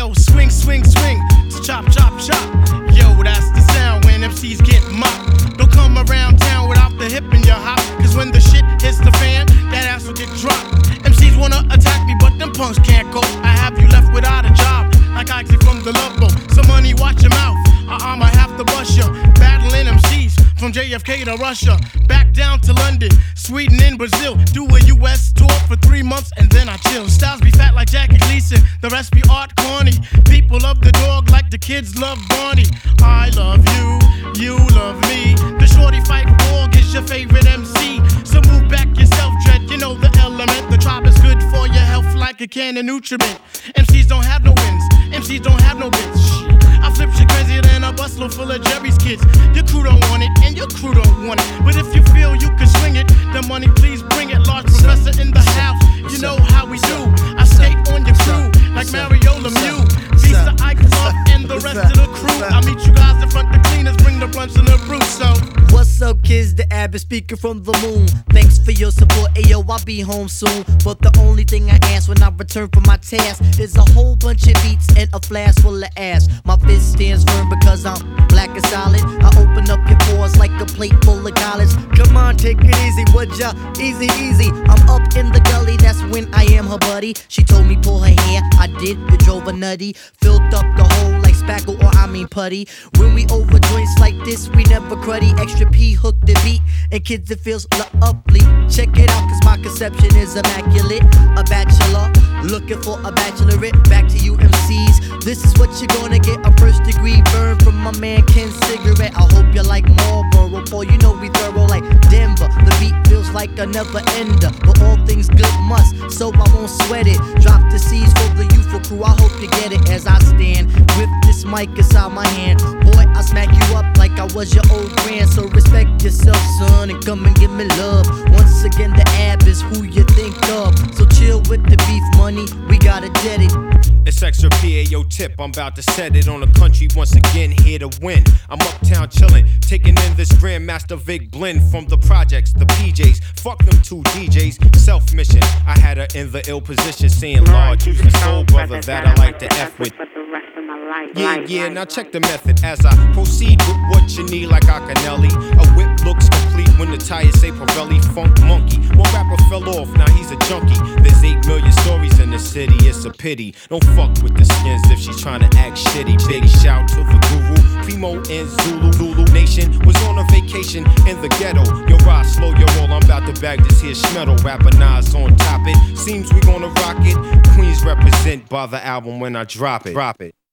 yo, swing, swing, swing, to chop, chop, chop. Yo, that's the sound when MCs get mopped. Don't come around town without the hip in your hop, cause when the shit hits the fan, that ass will get dropped. MCs wanna attack me, but them punks can't go. I have you left without a job, like Ike from the Love Boat. Some money, watch your mouth, I might have to bust ya. Battling MCs from JFK to Russia, back down to London, Sweden and Brazil. Do a US tour for 3 months and then I chill. Styles be fat like Jackie Gleason, the rest be art corny. People love the dog like the kids love Barney. I love you, you love me. The Shorty Fight Dog is your favorite MC. So move back yourself, Dread, you know the element. The tribe is good for your health like a can of nutriment. MCs don't have no wins, MCs don't have no bits. I flip shit crazier than a busload full of Jerry's kids. Your crew don't want it, and your crew don't want it. But if you feel you can swing it, the money please bring it. Large professor in the house, you know how we do. I skate on your crew like Mario Lemieux. Visa, Ike Club, and the rest of the crew. I meet you guys in front the cleaners, bring the blunts and the brew. So what's up, kids? The Abbott speaking from the moon. Thanks for your support. Ayo, I'll be home soon. But the only thing I ask when I return from my task is a whole bunch of beats and a flask full of ass. My fist stands firm because I'm black and solid. I open up your pores like a plate full of college. Come on, take it easy, would ya? Easy, easy. I'm up in the gully, that's when I am her buddy. She told me pull her hair, I did, it drove her nutty. Filled up the hole like spackle or I mean putty. When we over joints like this, we never cruddy. Extra P hook the beat, and kids it feels lovely. Check it out, cause my conception is immaculate. A bachelor, looking for a bachelorette. Back to you MCs, this is what you're gonna get. A first degree burn from my man Ken Cigarette. I hope you like Marlboro, boy, you know we thorough like Denver. The beat feels like a never ender, but all things good must, so I won't sweat it. Drop the C's for the youthful crew, I hope you get it. As I stand with this mic inside my hand, boy, I smack you up like I was your old grand. So respect yourself, son, and come and give me love. Once again, the Ab is who you think of. So chill with the beef money, we gotta get it. It's extra PAO tip, I'm about to set it on the country once again, here to win. I'm uptown chillin', taking in this Grandmaster Vic blend from the projects, the PJs. Fuck them two DJs, self-mission. I had her in the ill position, saying, Lord, use the soul brother that I like to F with. Yeah, now check the method as I proceed with what you need like Acanelli. A whip looks complete when the tires say Pirelli. Funk monkey, one rapper fell off, now he's a junkie. There's 8 million stories in the city, it's a pity. Don't fuck with the skins if she's trying to act shitty. Big shout to the guru, Primo and Zulu Nation was on a vacation in the ghetto. Yo, ride slow, yo, roll, I'm about to bag this here schmeddle. Rapper Nas on top it, seems we gonna rock it. Queens represent by the album when I drop it.